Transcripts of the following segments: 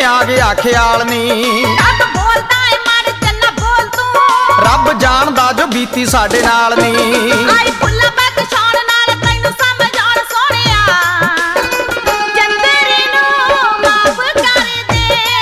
आ गया ख्याल नी। बोलदा है माड़े चन्ना बोल तू, रब जानदा जो बीती साडे नाल नी। आई फुल्ला बैग छाण नाल तैनू समझ आउण सोहणिया, चंदरी नू माफ कर दे,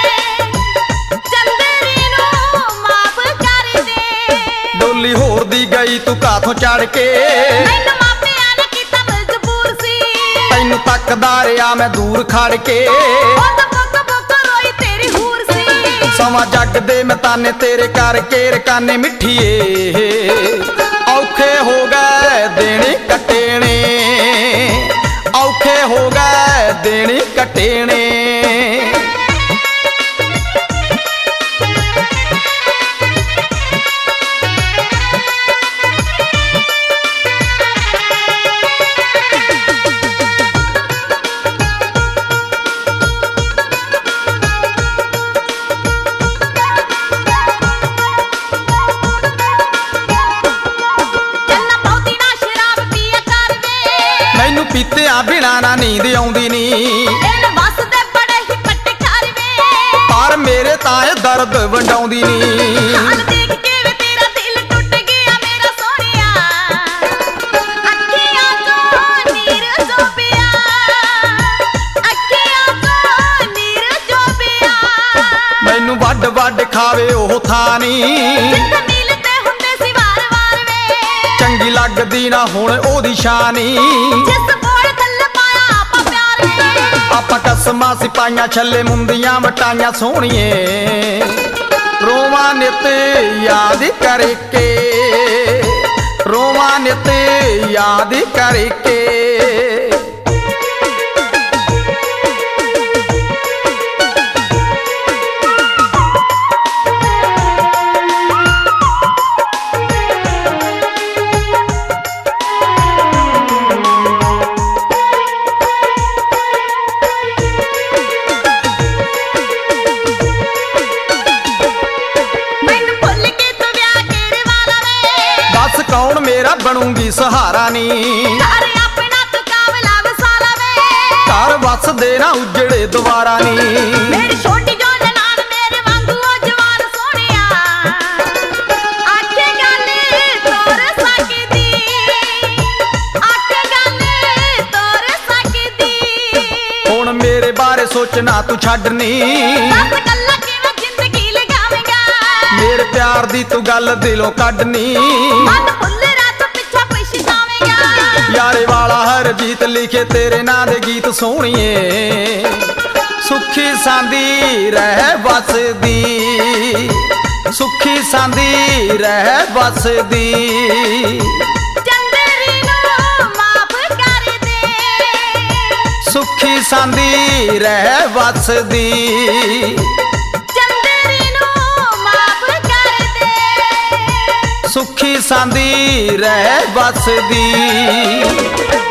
चंदरी नू माफ कर दे। डोली होर दी गई तू काथों चढ़ के, मैनू मापिया ने कीता मजबूर सी, तैनू तकदा रिहा मैं दूर खड़ के। बुक बुक रोई तेरी हूर सी, समा जग दे मैं ताने तेरे करके रकाने मिठिए। औखे हो गए देने कटेने, औखे हो गए देने कटेने। मैनू पीते आ बिना ना नींद आउंदी नी, पर मेरे ताए दर्द वंडाउंदी नी। मैनू वड वड खावे ओह थानी, चंगी लगदी ना हुण ओदी शानी। आपां कसमां सिपाइयां छल्ले मुंदियां वटाइयां सोहणिए, रोवां नित याद करके, रोवां नित याद करके। कौन मेरा बनूंगी सहारा नी, घर वस देना उजड़े दोबारा नी। मेरी छोटी जो ननान मेरे वांगू ओ जवान सोहणिया, आखे गल तोर सकदी, आखे गल तोर सकदी। हुण मेरे बारे सोचना तू छड्डनी, दस गल्लां किवें जिंदगी लगावेगा, मेरे प्यार दी तू गल दिलों कड्डनी। यारे वाला हर जीत लिखे तेरे नां दे गीत सोहणिए, सुखी सांदी रह बसदी, सुखी सांदी रह बसदी। चंदरी नू माफ कर दे, सुखी सांदी रह बसदी। चंदरी नू माफ कर दे, सुखी सांदी रह बसदी।